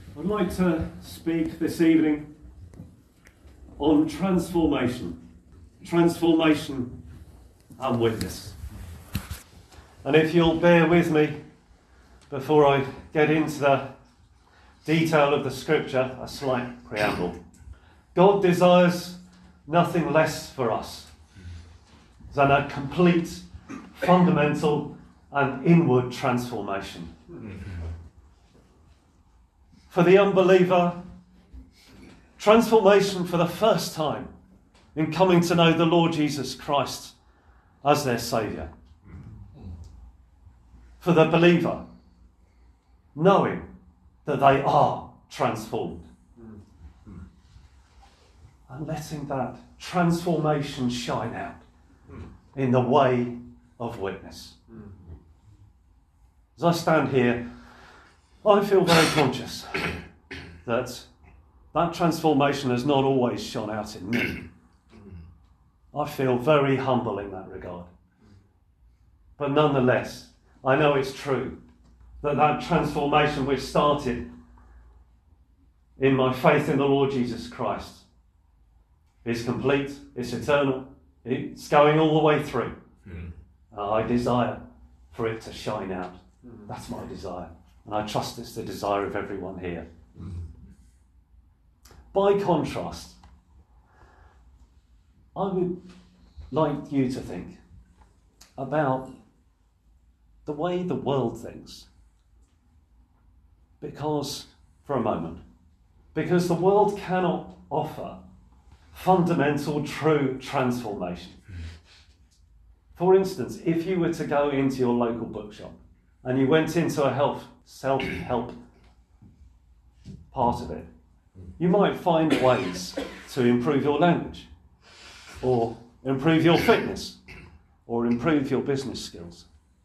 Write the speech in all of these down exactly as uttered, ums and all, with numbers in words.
I'd like to speak this evening on transformation. Transformation and witness. And if you'll bear with me before I get into the detail of the scripture, a slight preamble. God desires nothing less for us than a complete, fundamental and inward transformation. For the unbeliever, transformation for the first time in coming to know the Lord Jesus Christ as their Saviour. For the believer, knowing that they are transformed. And letting that transformation shine out in the way of witness. As I stand here, I feel very conscious that that transformation has not always shone out in me. I feel very humble in that regard. But nonetheless, I know it's true that that transformation which started in my faith in the Lord Jesus Christ is complete, it's eternal, it's going all the way through. Mm. Uh, I desire for it to shine out. Mm. That's my desire. And I trust it's the desire of everyone here. Mm. By contrast, I would like you to think about the way the world thinks. Because, for a moment, because the world cannot offer fundamental, true transformation. For instance, if you were to go into your local bookshop and you went into a health, self-help part of it, you might find ways to improve your language, or improve your fitness, or improve your business skills.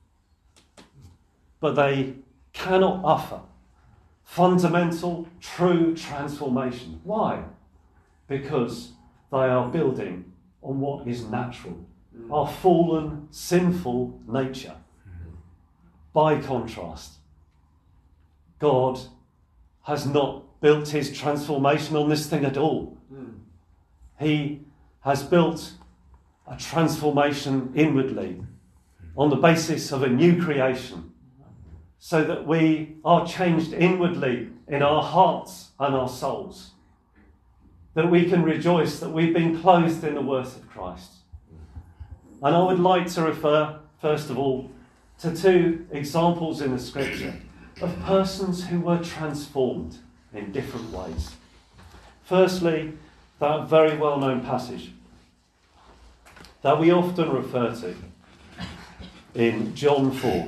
But they cannot offer fundamental, true transformation. Why? Because they are building on what is natural, mm. our fallen, sinful nature. Mm. By contrast, God has not built his transformation on this thing at all. Mm. He has built a transformation inwardly on the basis of a new creation, so that we are changed inwardly in our hearts and our souls. That we can rejoice that we've been clothed in the worth of Christ. And I would like to refer, first of all, to two examples in the scripture of persons who were transformed in different ways. Firstly, that very well-known passage that we often refer to in John four.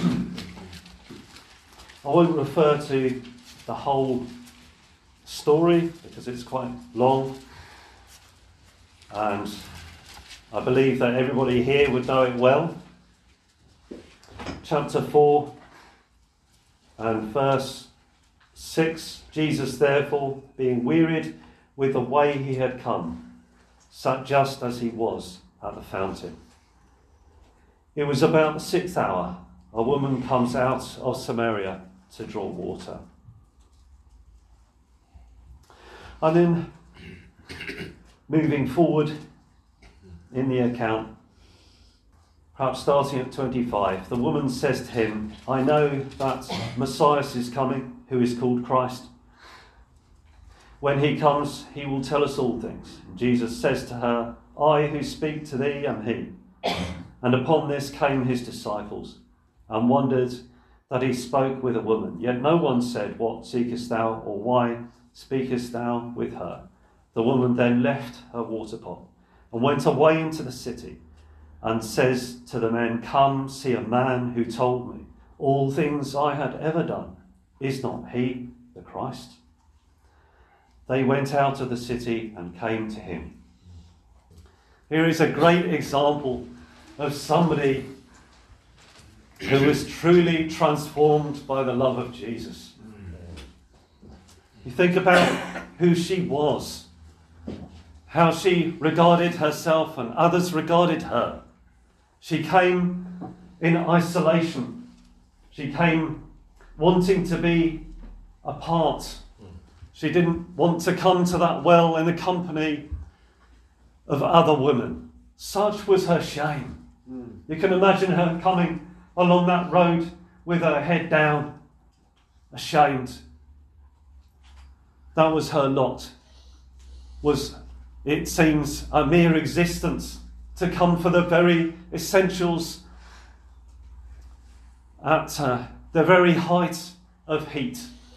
I won't refer to the whole story because it's quite long, and I believe that everybody here would know it well. Chapter four and verse six, Jesus therefore, being wearied with the way he had come, sat just as he was at the fountain. It was about the sixth hour. A woman comes out of Samaria to draw water. And then, moving forward in the account, perhaps starting at twenty-five, the woman says to him, I know that Messiah is coming, who is called Christ. When he comes, he will tell us all things. And Jesus says to her, I who speak to thee am he. And upon this came his disciples, and wondered that he spoke with a woman. Yet no one said, What seekest thou, or why speakest thou with her? The woman then left her water pot, and went away into the city, and says to the men, Come, see a man who told me all things I had ever done. Is not he the Christ? They went out of the city and came to him. Here is a great example of somebody who was truly transformed by the love of Jesus. You think about who she was, how she regarded herself and others regarded her. She came in isolation. She came wanting to be apart. She didn't want to come to that well in the company of other women. Such was her shame. Mm. You can imagine her coming along that road with her head down, ashamed. That was her lot. Was, it seems, a mere existence to come for the very essentials at uh, the very height of heat.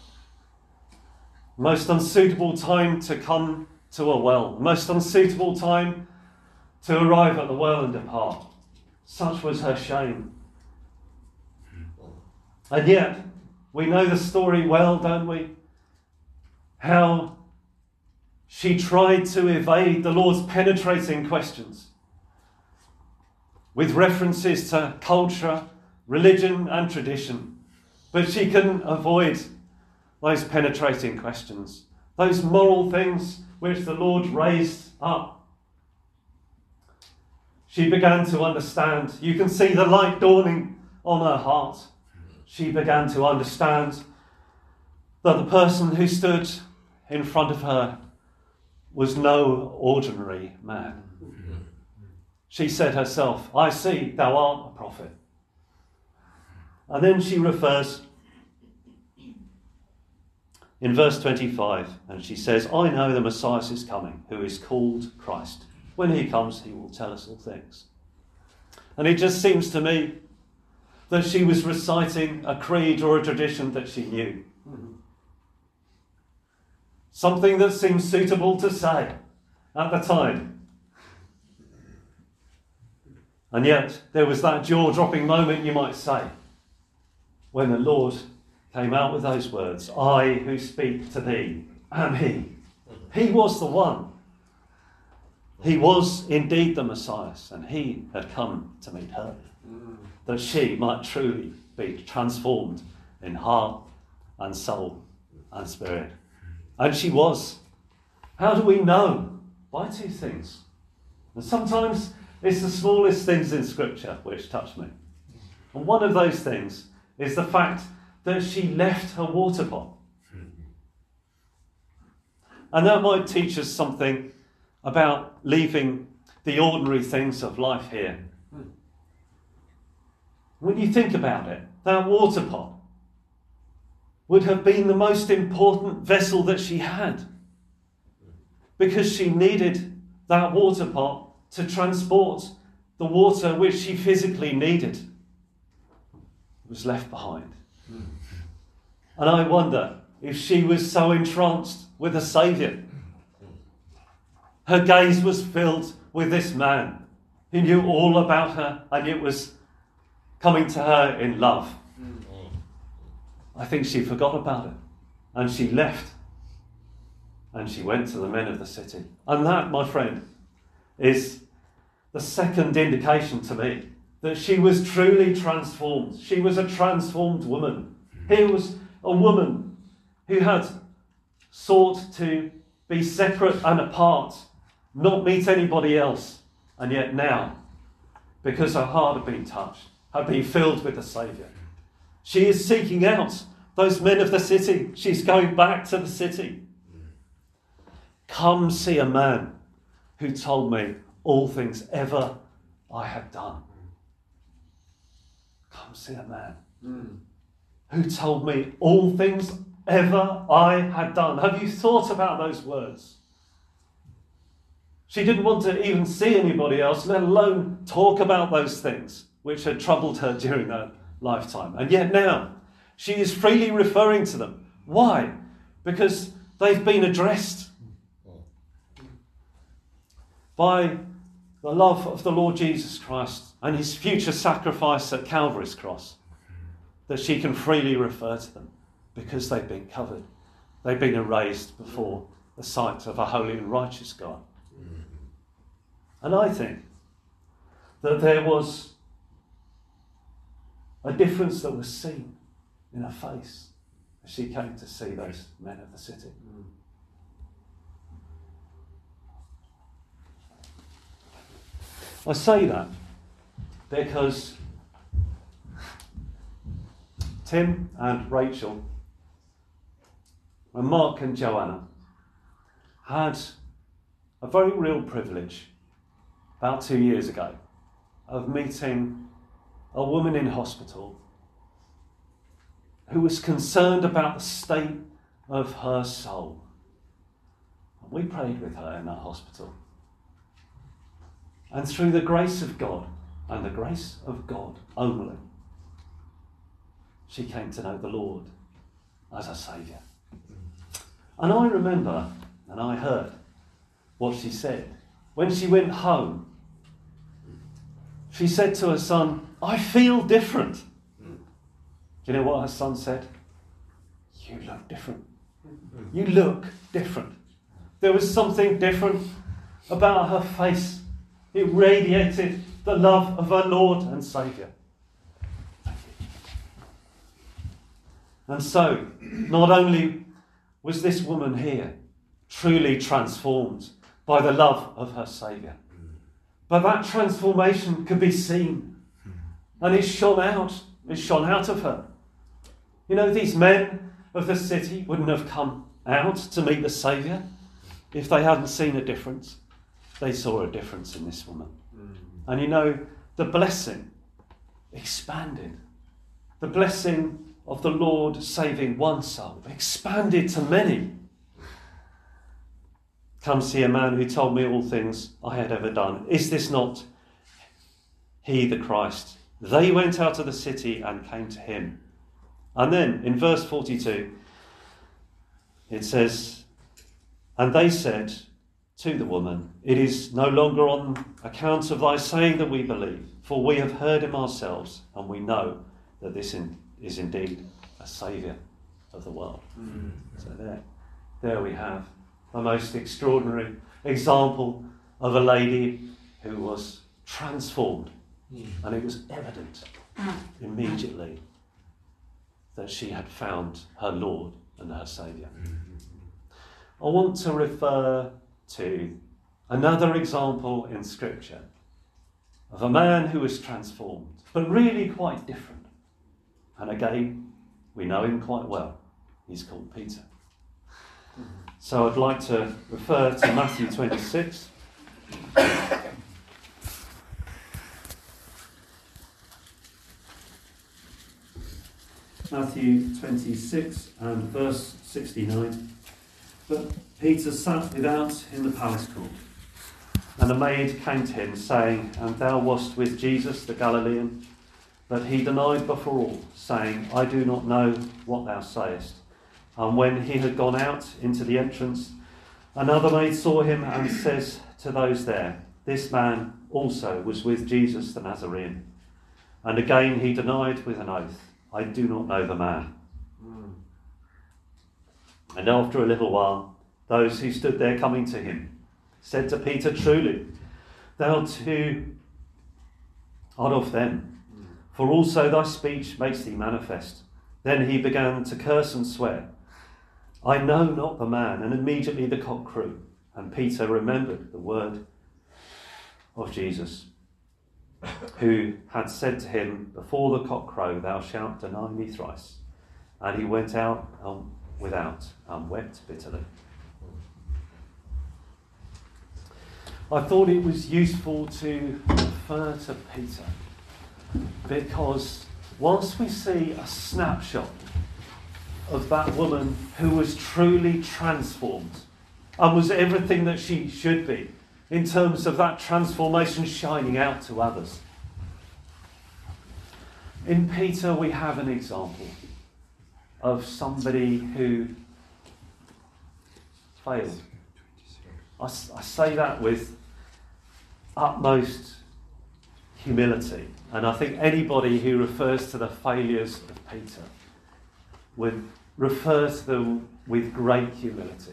Most unsuitable time to come to a well. Most unsuitable time to arrive at the well and depart. Such was her shame. And yet, we know the story well, don't we? How she tried to evade the Lord's penetrating questions with references to culture, religion and tradition. But she couldn't avoid those penetrating questions, those moral things which the Lord raised up. She began to understand. You can see the light dawning on her heart. She began to understand that the person who stood in front of her was no ordinary man. She said herself, I see thou art a prophet. And then she refers in verse twenty-five, and she says, I know the Messiah is coming, who is called Christ. When he comes, he will tell us all things. And it just seems to me that she was reciting a creed or a tradition that she knew. Mm-hmm. Something that seemed suitable to say at the time. And yet, there was that jaw-dropping moment, you might say, when the Lord came out with those words, I who speak to thee am he. He was the one. He was indeed the Messiah, and he had come to meet her, that she might truly be transformed in heart and soul and spirit. And she was. How do we know? By two things. And sometimes it's the smallest things in Scripture which touch me. And one of those things is the fact that she left her water pot. And that might teach us something about leaving the ordinary things of life here. When you think about it, that water pot would have been the most important vessel that she had, because she needed that water pot to transport the water which she physically needed. It was left behind. And I wonder if she was so entranced with the Saviour. Her gaze was filled with this man who knew all about her, and it was coming to her in love. I think she forgot about it, and she left, and she went to the men of the city. And that, my friend, is the second indication to me that she was truly transformed. She was a transformed woman. Here was a woman who had sought to be separate and apart, not meet anybody else, and yet now, because her heart had been touched, had been filled with the Saviour, she is seeking out those men of the city. She's going back to the city. Come see a man who told me all things ever I had done. Come see a man mm. who told me all things ever I had done. Have you thought about those words? She didn't want to even see anybody else, let alone talk about those things which had troubled her during her lifetime. And yet now, she is freely referring to them. Why? Because they've been addressed by the love of the Lord Jesus Christ and his future sacrifice at Calvary's cross, that she can freely refer to them because they've been covered. They've been erased before the sight of a holy and righteous God. And I think that there was a difference that was seen in her face as she came to see those men of the city. I say that because Tim and Rachel and Mark and Joanna had a very real privilege about two years ago of meeting a woman in hospital who was concerned about the state of her soul. And we prayed with her in that hospital. And through the grace of God, and the grace of God only, she came to know the Lord as her Saviour. And I remember, and I heard what she said. When she went home, she said to her son, I feel different. Do you know what her son said? You look different. You look different. There was something different about her face. It radiated the love of her Lord and Saviour. And so, not only was this woman here truly transformed by the love of her Saviour, but that transformation could be seen, and it shone out. It shone out of her. You know, these men of the city wouldn't have come out to meet the Saviour if they hadn't seen a difference. They saw a difference in this woman. Mm. And you know, the blessing expanded. The blessing of the Lord saving one soul expanded to many. Come see a man who told me all things I had ever done. Is this not he, the Christ? They went out of the city and came to him. And then in verse forty-two, it says, and they said to the woman, it is no longer on account of thy saying that we believe, for we have heard him ourselves, and we know that this in, is indeed a Saviour of the world. Mm. So there, there we have a most extraordinary example of a lady who was transformed, mm. and it was evident immediately that she had found her Lord and her Saviour. I want to refer to another example in Scripture of a man who was transformed, but really quite different. And again, we know him quite well. He's called Peter. So I'd like to refer to Matthew twenty-six. Matthew twenty-six and verse sixty-nine. But Peter sat without in the palace court, and a maid came to him, saying, and thou wast with Jesus the Galilean? But he denied before all, saying, I do not know what thou sayest. And when he had gone out into the entrance, another maid saw him and says to those there, this man also was with Jesus the Nazarene. And again he denied with an oath, I do not know the man. And after a little while, those who stood there coming to him said to Peter, truly, thou too art of them, for also thy speech makes thee manifest. Then he began to curse and swear, I know not the man. And immediately the cock crew, and Peter remembered the word of Jesus, who had said to him, before the cock crow, thou shalt deny me thrice. And he went out um, without and wept bitterly. I thought it was useful to refer to Peter because whilst we see a snapshot of that woman who was truly transformed and was everything that she should be in terms of that transformation shining out to others, in Peter we have an example of somebody who failed. I, I say that with utmost humility, and I think anybody who refers to the failures of Peter would refer to them with great humility,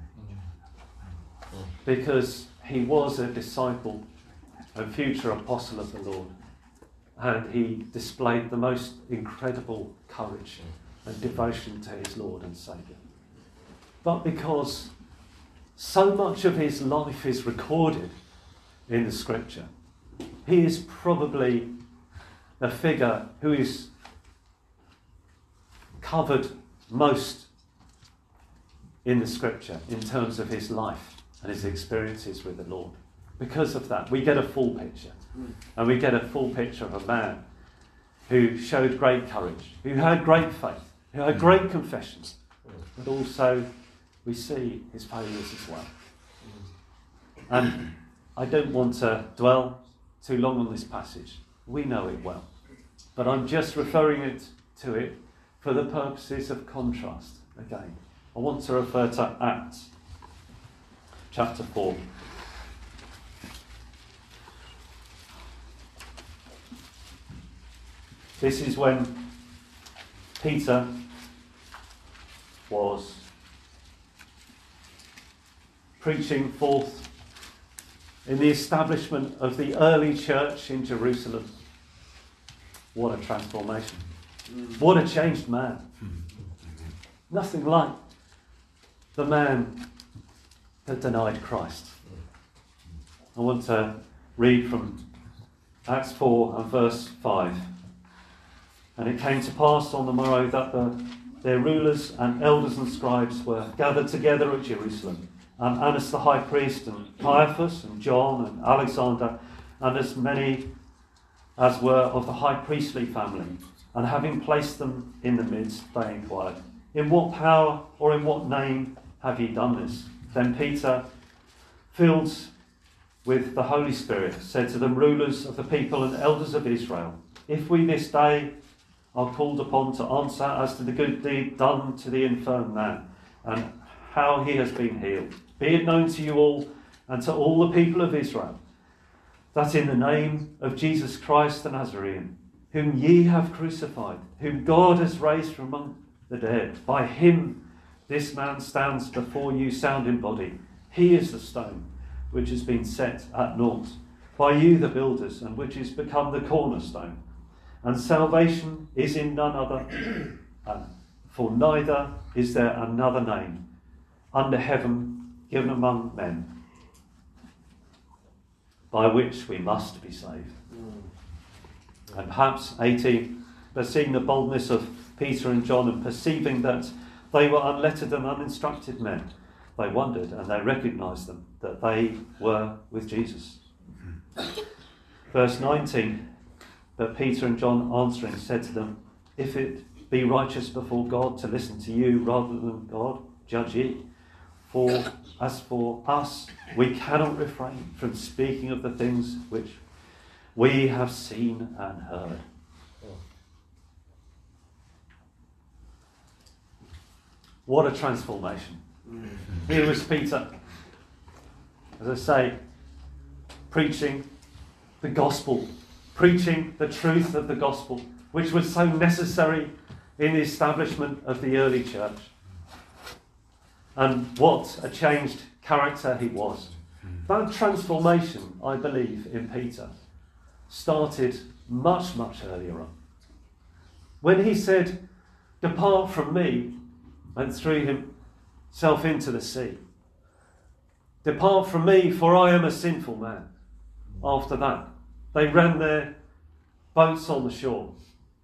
because he was a disciple and future apostle of the Lord, and he displayed the most incredible courage and devotion to his Lord and Saviour. But because so much of his life is recorded in the Scripture, he is probably the figure who is covered most in the scripture in terms of his life and his experiences with the Lord. Because of that, we get a full picture. And we get a full picture of a man who showed great courage, who had great faith, who had great confessions, but also we see his failures as well. And I don't want to dwell too long on this passage. We know it well. But I'm just referring it to it for the purposes of contrast. Again, I want to refer to Acts chapter four. This is when Peter was preaching forth in the establishment of the early church in Jerusalem. What a transformation. What a changed man. Nothing like the man that denied Christ. I want to read from Acts four and verse five. And it came to pass on the morrow that the, their rulers and elders and scribes were gathered together at Jerusalem. And Annas the high priest, and Caiaphas, and John, and Alexander, and as many as were of the high priestly family. And having placed them in the midst, they inquired, in what power or in what name have ye done this? Then Peter, filled with the Holy Spirit, said to them, rulers of the people and elders of Israel, if we this day are called upon to answer as to the good deed done to the infirm man, and how he has been healed, be it known to you all and to all the people of Israel, that in the name of Jesus Christ the Nazarene, whom ye have crucified, whom God has raised from among the dead, by him this man stands before you sound in body. He is the stone which has been set at naught by you the builders, and which is become the cornerstone. And salvation is in none other, for neither is there another name under heaven given among men by which we must be saved. Mm. And perhaps eighteen, but seeing the boldness of Peter and John and perceiving that they were unlettered and uninstructed men, they wondered and they recognised them, that they were with Jesus. Mm. Verse nineteen, but Peter and John answering said to them, if it be righteous before God to listen to you rather than God, judge ye. For as for us, we cannot refrain from speaking of the things which we have seen and heard. What a transformation. Here was Peter, as I say, preaching the gospel, preaching the truth of the gospel, which was so necessary in the establishment of the early church. And what a changed character he was. That transformation, I believe, in Peter started much, much earlier on. When he said, depart from me, and threw himself into the sea. Depart from me, for I am a sinful man. After that, they ran their boats on the shore.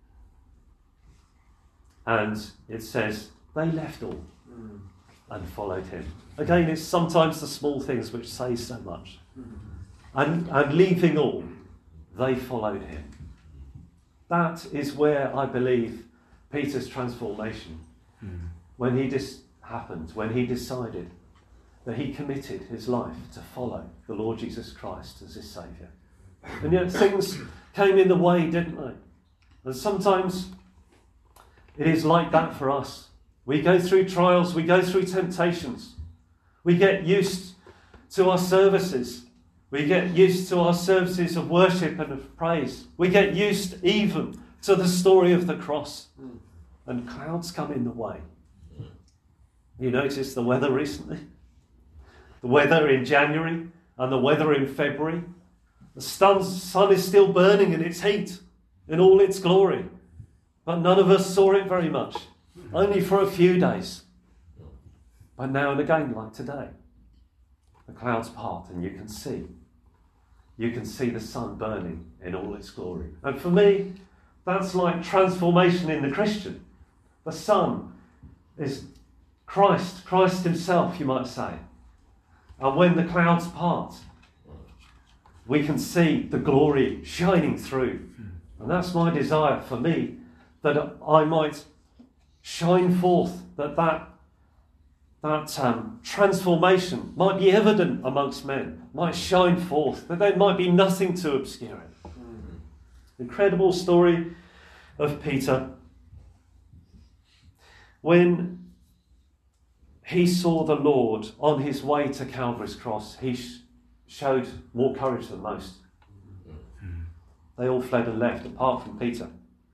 And it says, they left all and followed him. Again, it's sometimes the small things which say so much. And, and leaving all, they followed him. That is where I believe Peter's transformation, mm. when he dis- happened, when he decided that he committed his life to follow the Lord Jesus Christ as his Saviour. And yet things came in the way, didn't they? And sometimes it is like that for us. We go through trials, we go through temptations. We get used to our services. We get used to our services of worship and of praise. We get used even to the story of the cross. And clouds come in the way. You noticed the weather recently? The weather in January and the weather in February. The sun is still burning in its heat, in all its glory. But none of us saw it very much. Only for a few days. But now and again, like today, the clouds part and you can see. You can see the sun burning in all its glory. And for me, that's like transformation in the Christian. The sun is Christ, Christ himself, you might say. And when the clouds part, we can see the glory shining through. And that's my desire for me, that I might shine forth, that that, that um, transformation might be evident amongst men, might shine forth, that there might be nothing to obscure it. Mm. Incredible story of Peter. When he saw the Lord on his way to Calvary's cross, he sh- showed more courage than most. Mm. They all fled and left, apart from Peter.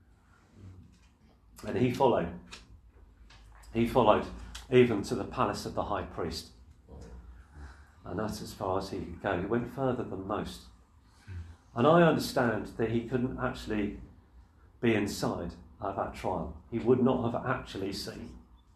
And he followed. He followed even to the palace of the high priest. And that's as far as he could go. He went further than most. And I understand that he couldn't actually be inside at that trial. He would not have actually seen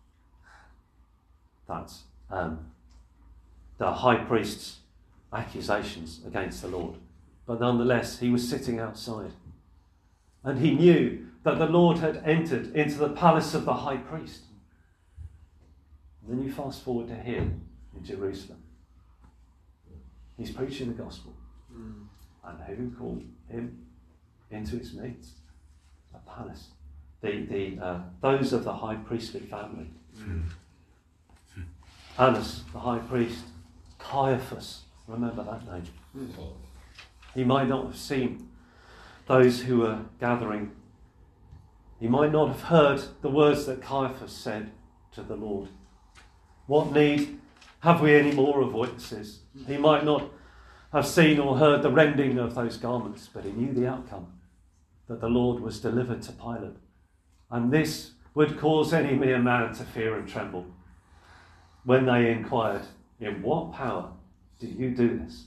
that um, the high priest's accusations against the Lord. But nonetheless, he was sitting outside. And he knew that the Lord had entered into the palace of the high priest. And then you fast forward to him in Jerusalem. He's preaching the gospel. Mm. And who called him into his midst? The palace. The, the, uh, those of the high priestly family. Mm. Annas, the high priest. Caiaphas, remember that name. Mm. He might not have seen those who were gathering. He might not have heard the words that Caiaphas said to the Lord. What need have we any more of witnesses? He might not have seen or heard the rending of those garments, but he knew the outcome, that the Lord was delivered to Pilate. And this would cause any mere man to fear and tremble when they inquired, in what power do you do this?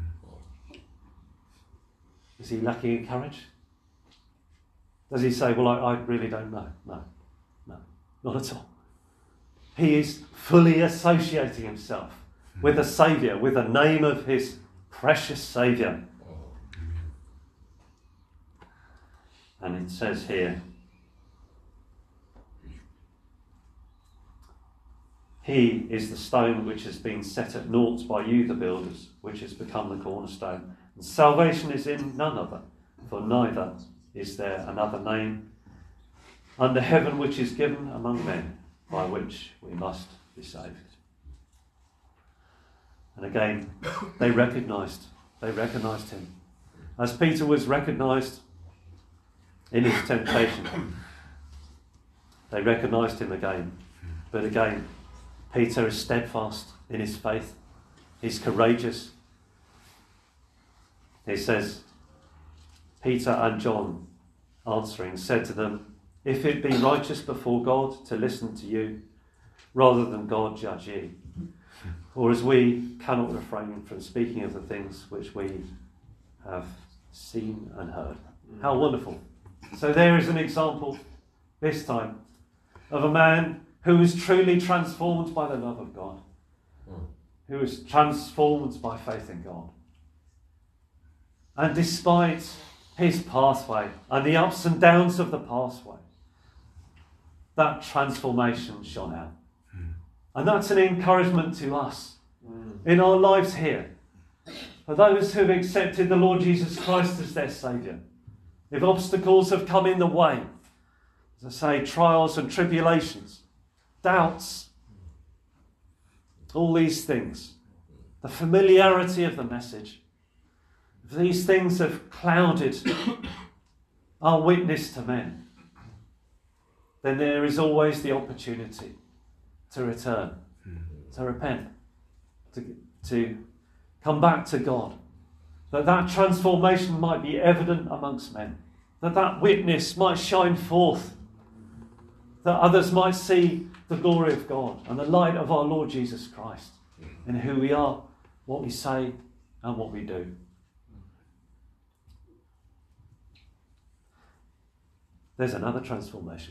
Is he lacking in courage? Does he say, well, I, I really don't know? No, no, not at all. He is fully associating himself with the Saviour, with the name of his precious Saviour. And it says here, he is the stone which has been set at naught by you, the builders, which has become the cornerstone. And salvation is in none other, for neither is there another name under heaven which is given among men, by which we must be saved. And again, they recognised, they recognised him. As Peter was recognised in his temptation, they recognised him again. But again, Peter is steadfast in his faith. He's courageous. He says, Peter and John answering said to them, if it be righteous before God to listen to you, rather than God judge ye. For as we cannot refrain from speaking of the things which we have seen and heard. How wonderful. So there is an example, this time, of a man who was truly transformed by the love of God. Who was transformed by faith in God. And despite his pathway and the ups and downs of the pathway, that transformation shone out. Mm. And that's an encouragement to us mm. in our lives here. For those who have accepted the Lord Jesus Christ as their Saviour, if obstacles have come in the way, as I say, trials and tribulations, doubts, all these things, the familiarity of the message, if these things have clouded our witness to men, then there is always the opportunity to return, mm-hmm. to repent, to, to come back to God, that that transformation might be evident amongst men, that that witness might shine forth, that others might see the glory of God and the light of our Lord Jesus Christ in who we are, what we say and what we do. There's another transformation.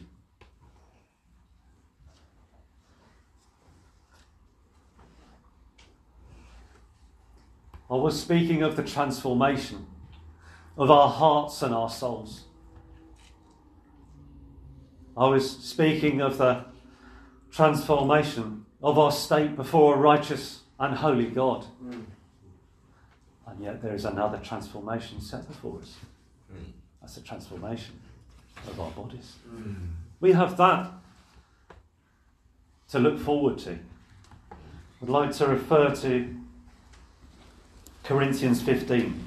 I was speaking of the transformation of our hearts and our souls. I was speaking of the transformation of our state before a righteous and holy God. Mm. And yet there is another transformation set before us. Mm. That's the transformation of our bodies. Mm. We have that to look forward to. I'd like to refer to Corinthians fifteen.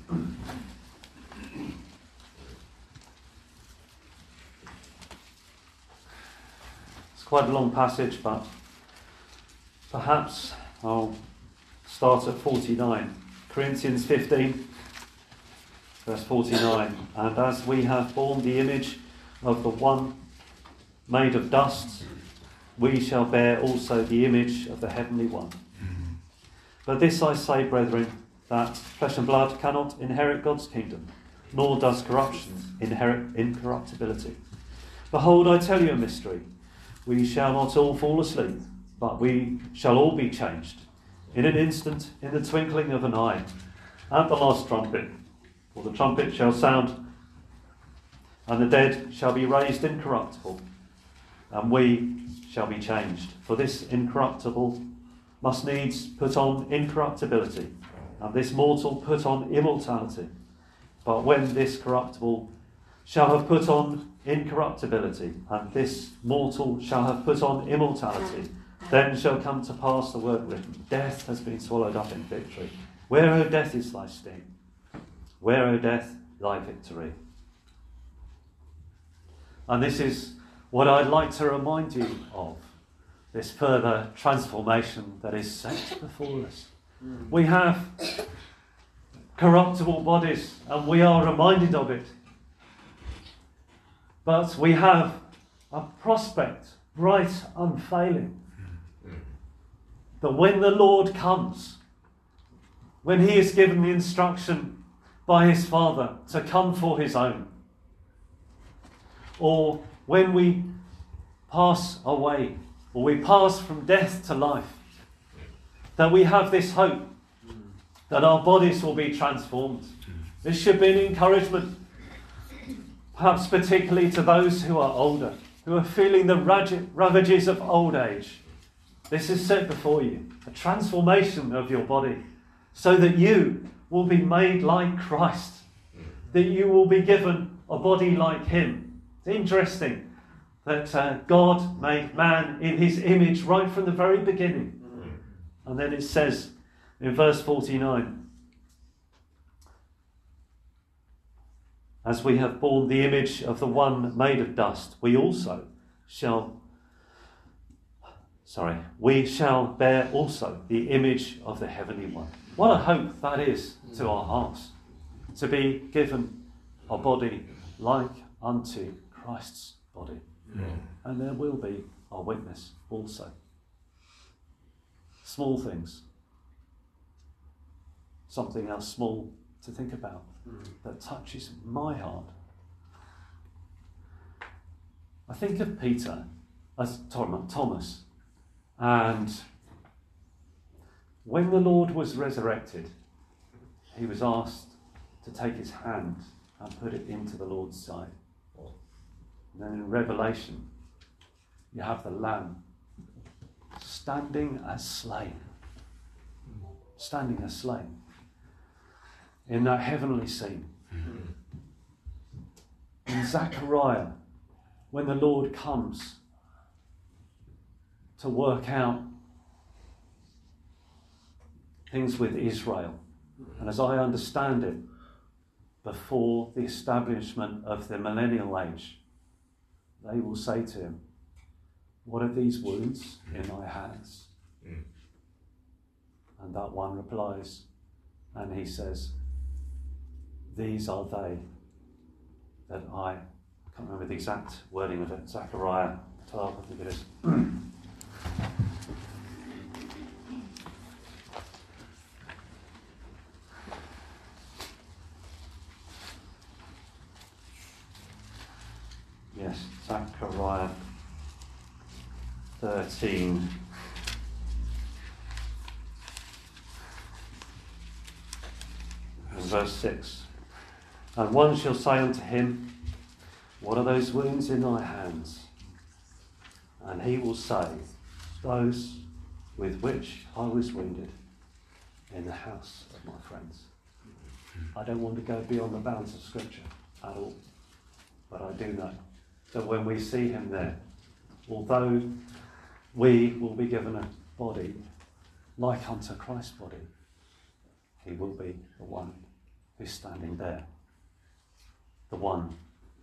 It's quite a long passage, but perhaps I'll start at forty-nine. Corinthians fifteen, verse forty-nine. And as we have borne the image of the one made of dust, we shall bear also the image of the heavenly one. But this I say, brethren, that flesh and blood cannot inherit God's kingdom, nor does corruption inherit incorruptibility. Behold, I tell you a mystery. We shall not all fall asleep, but we shall all be changed. In an instant, in the twinkling of an eye, at the last trumpet. For the trumpet shall sound, and the dead shall be raised incorruptible, and we shall be changed. For this incorruptible must needs put on incorruptibility, and this mortal put on immortality. But when this corruptible shall have put on incorruptibility, and this mortal shall have put on immortality, then shall come to pass the word written, death has been swallowed up in victory. Where, O death, is thy sting? Where, O death, thy victory? And this is what I'd like to remind you of, this further transformation that is set before us. Mm. We have corruptible bodies, and we are reminded of it. But we have a prospect, bright, unfailing, that when the Lord comes, when he is given the instruction by his Father to come for his own, or when we pass away, or we pass from death to life, that we have this hope that our bodies will be transformed. This should be an encouragement, perhaps particularly to those who are older, who are feeling the ravages of old age. This is set before you, a transformation of your body, so that you will be made like Christ, that you will be given a body like him. It's interesting that uh, God made man in his image right from the very beginning. And then it says in verse forty-nine, as we have borne the image of the one made of dust, we also shall Sorry, we shall bear also the image of the heavenly one. What a hope that is to our hearts, to be given a body like unto Christ's body. Yeah. And there will be our witness also. Small things. Something else small to think about mm. that touches my heart. I think of Peter as Thomas. And when the Lord was resurrected, he was asked to take his hand and put it into the Lord's side. And then in Revelation, you have the Lamb standing as slain. Standing as slain. In that heavenly scene. In Zechariah, when the Lord comes to work out things with Israel. And as I understand it, before the establishment of the millennial age, they will say to him, what are these wounds in thy hands? Mm. And that one replies, and he says, these are they that I, I can't remember the exact wording of it, Zechariah twelve, I think it is. Yes, Zechariah thirteen. Verse six. And one shall say unto him, what are those wounds in thy hands? And he will say, those with which I was wounded in the house of my friends. I don't want to go beyond the bounds of Scripture at all. But I do know that when we see him there, although we will be given a body like unto Christ's body, he will be the one who's standing there. The one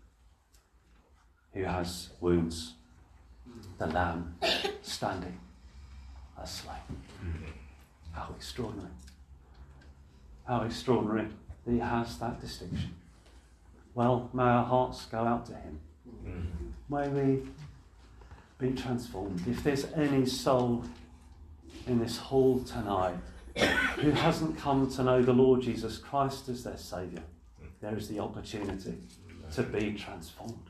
who has wounds. The Lamb standing as slain. How extraordinary. How extraordinary that he has that distinction. Well, may our hearts go out to him. May we be transformed. If there's any soul in this hall tonight who hasn't come to know the Lord Jesus Christ as their Saviour, there is the opportunity to be transformed.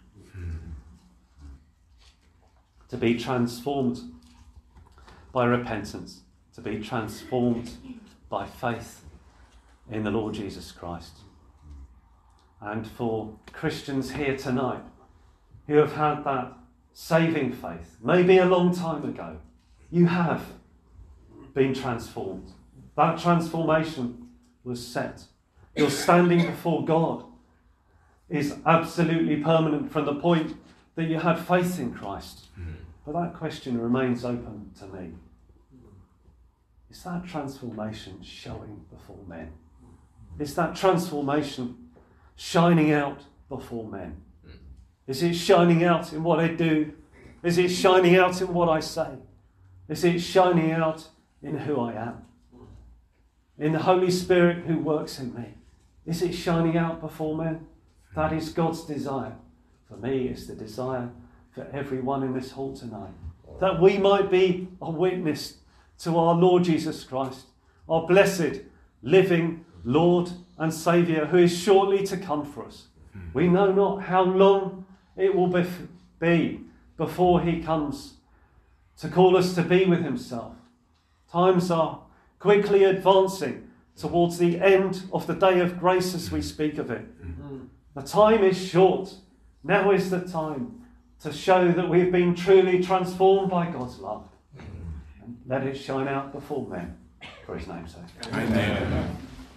To be transformed by repentance, to be transformed by faith in the Lord Jesus Christ. And for Christians here tonight who have had that saving faith, maybe a long time ago, you have been transformed. That transformation was set. Your standing before God is absolutely permanent from the point that you had faith in Christ. But that question remains open to me. Is that transformation showing before men? Is that transformation shining out before men? Is it shining out in what I do? Is it shining out in what I say? Is it shining out in who I am? In the Holy Spirit who works in me? Is it shining out before men? That is God's desire. For me, it's the desire for everyone in this hall tonight. That we might be a witness to our Lord Jesus Christ, our blessed, living Lord and Saviour, who is shortly to come for us. We know not how long it will be before he comes to call us to be with himself. Times are quickly advancing towards the end of the day of grace as we speak of it. The time is short. Now is the time to show that we've been truly transformed by God's love. And let it shine out before men, for his name's sake. Amen.